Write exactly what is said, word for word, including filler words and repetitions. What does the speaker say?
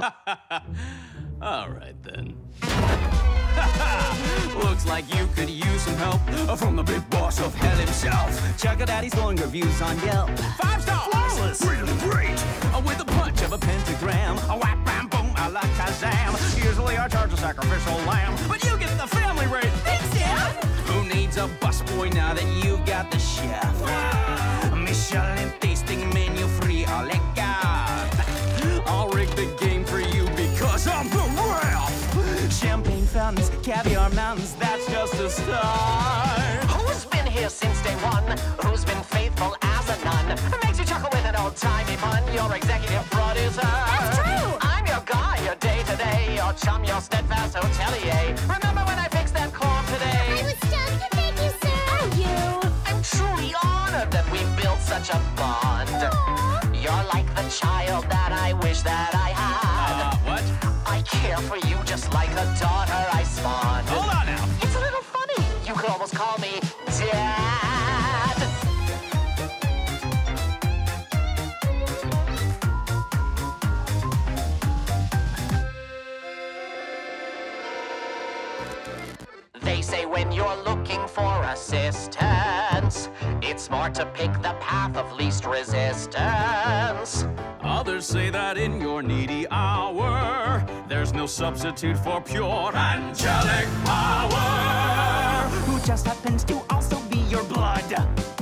All right, then. Looks like you could use some help from the big boss of hell himself. Check out Daddy's glowing reviews on Yelp. Five stars! Flawless! Really great! With the punch of a pentagram. A whap, bam, boom, a la Kazam. Usually I charge a sacrificial lamb, but you get the family rate. Thanks, Dad! Who needs a busboy now that you've got the chef? Michelin tasting menu free, a la carte. I'll rig the game for you because I'm the ref. Champagne fountains, caviar mountains, that's just a start. Who's been here since day one? Who's been faithful as a nun? Makes you chuckle with an old-timey pun. Your executive producer. That's true. I'm your guy, your day-to-day, your chum, your steadfast hotelier. Remember when I fixed that corn today? I was stunned to thank you, sir. Oh, you. I'm truly honored that we built such a bond. Aww. You're like the child that I wish that I had. Uh, what? I care for you just like a daughter I spawned. Hold on now. It's a little funny. You could almost call me Dad. They say when you're looking for assistance, it's smart to pick the path of least resistance. Others say that in your needy hour, there's no substitute for pure angelic power. Who just happens to also be your blood.